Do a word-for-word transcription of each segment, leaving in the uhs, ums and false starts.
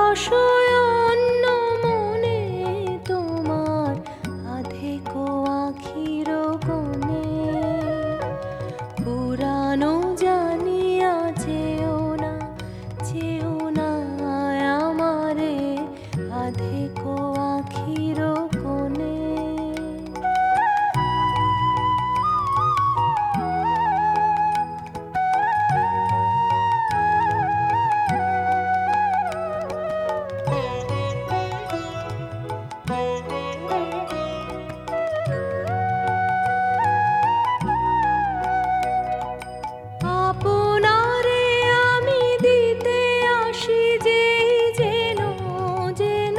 অলসয়ন্ন মনে তোমার আধেকো আখির কোণে পুরানো জানিয়া যেও না যেও না আমারে আধেকো আখির কোণে। আপনারে আমি দিতে আসি যেই যেন যেন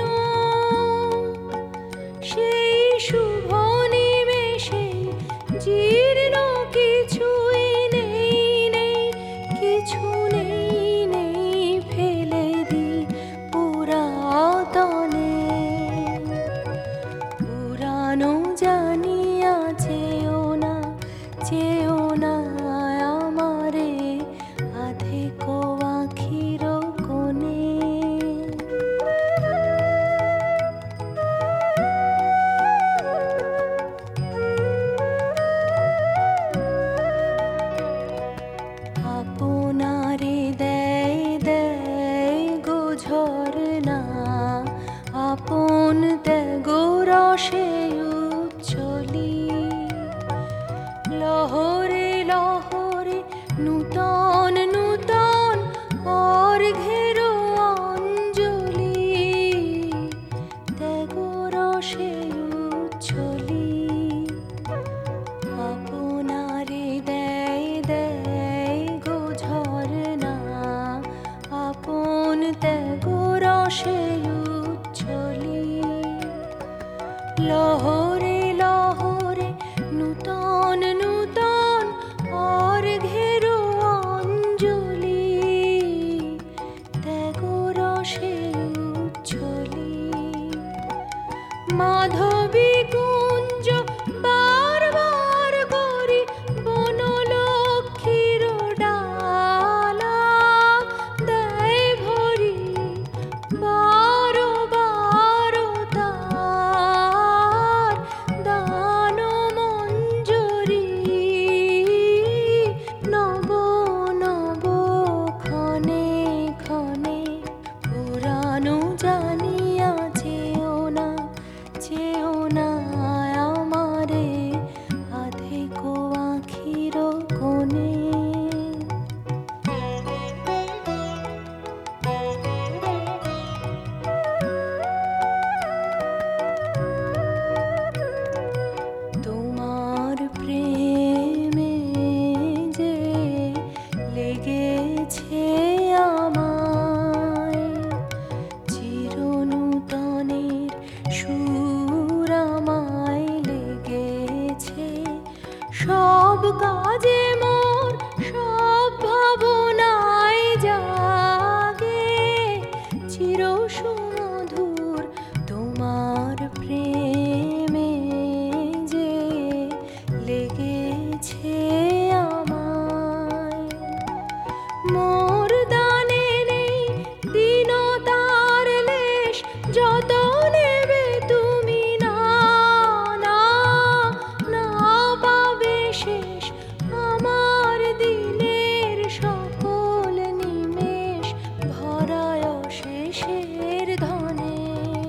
সেই শুভ নিমেষে জীর্ণ কিছুই নেই নেই কিছু নেই নেই ফেলে দি পুরাতনে পুরানো জানিয়া যেও না যেও না আমারে আধেকো আখির কোণে। আপনারে দেয় দেয় গো ঝরনা আপন ত্যাগো রসে উচ্ছলি লহরে লহরে নূতন নূতন অর্ঘ্যের অঞ্জলি ত্যাগো রসে উচ্ছলি আপনারে দেয় দেয় গো ঝরনা আপন ত্যাগো রসে উচ্ছলি লহরে লহরে নূতন নূতন অর্ঘ্যের অঞ্জলি ত্যাগো রসে উচ্ছলি মাধবী কুঞ্জ বারবার করি বনলক্ষ্মীর ডালা দেয় ভরি বারো বারো তার দান মঞ্জরি নব নব ক্ষণে ক্ষণে পুরানো জানিয়া যেও না যেও না আমারে আধেকো আখির কোণে। তোমার প্রেমে যে লেগেছে আমায় চিরনূতনের সুর আমায় লেগেছে সব কাজে মোর সব ভাবনায় জাগে চির সুমধুর তোমার প্রেমে যে লেগেছে আমায় মোর দানে নেই দীনতার লেশ যত নেবে তুমি না না না পাবে শেষ আমার দিনের সকল নিমেষ ভরায় শেষের ধনে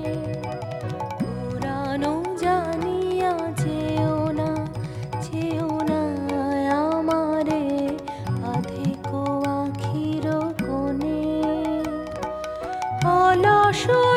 পুরানো জানিয়া যেও না যেও না আমারে আধেকো আখির কোণে অলস